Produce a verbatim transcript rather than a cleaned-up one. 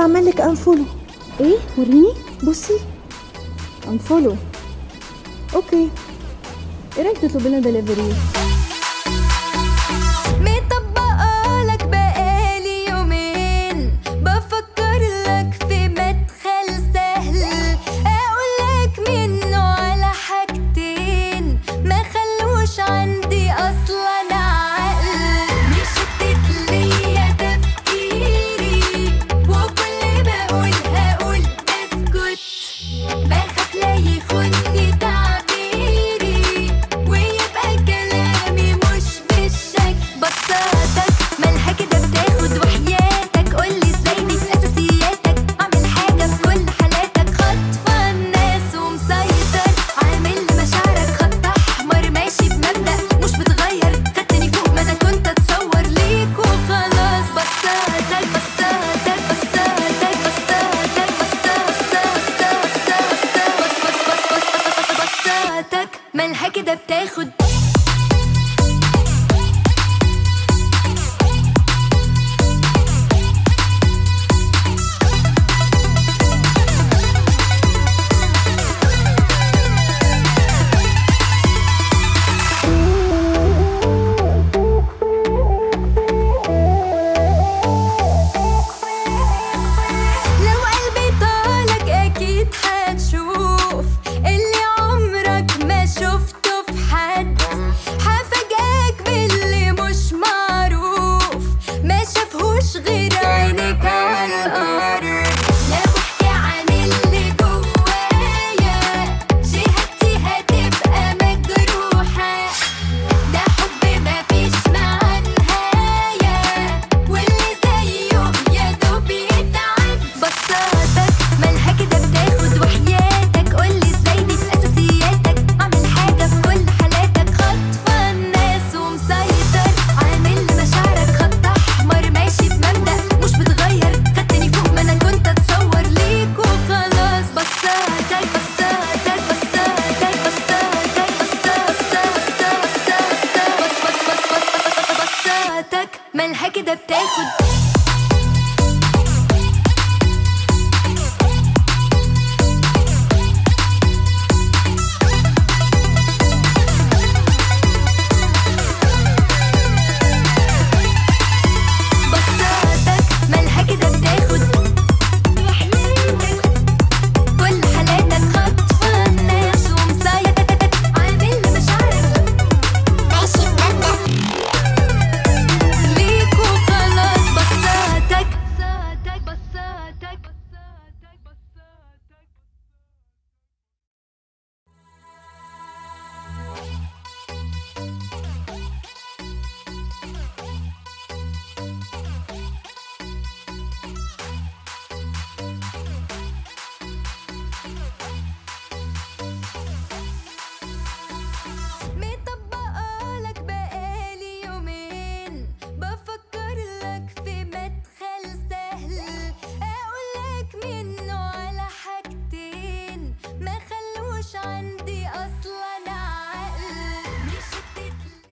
عمل لك انفولو. ايه؟ وريني. بصي انفولو. اوكي، ايه رايك تطلب لنا دليفري؟ مطبقه لك بقالي يومين، بفكر لك في مدخل سهل، اقول لك منه على حاجتين ما خلوش عندي اصلا عقل. مشتت ليا تفكيري وكل ما اقول هقول بسكت، بخاف لا يخوني تعبيري ويبقى كلامي مش بالشكل. بصاتك مالها كده بتاخد وحياتك، قولي ازاي دي في اساسياتك، اعمل حاجه في كل حالاتك، خاطفه الناس ومسيطر، عامل لمشاعرك خط احمر، ماشي بمبدأ مش بتغير، خدتني فوق ما انا كنت اتصور ليك وخلاص. بصاتك بصاتك بصاتك بصاتك بصاتك بصاتك مالها كده بتاخد. لو قلبي طالك اكيد هتشوف اللي عمرك ما شفته في حد، هفاجئك باللي مش معروف ما شافهوش غير عينك على الارض. لا بحكي عن اللي جوايا، جهتي هتبقى مجروحه، ده حب مفيش معاه نهايه، واللي زيه يا دوب يتعب. بصاتك مالها كده بتاخد وحياتك، قولي ازاي دي في اساسياتك، اعمل حاجه في كل حالاتك، خاطفه الناس ومسيطر، عامل لمشاعرك خط احمر، ماشي بمبدأ مش بتغير، خدتني فوق ما انا كنت اتصور ليك وخلاص. بصاتك بصاتك بصاتك بصاتك بصاتك بصاتك مالها كده بتاخد.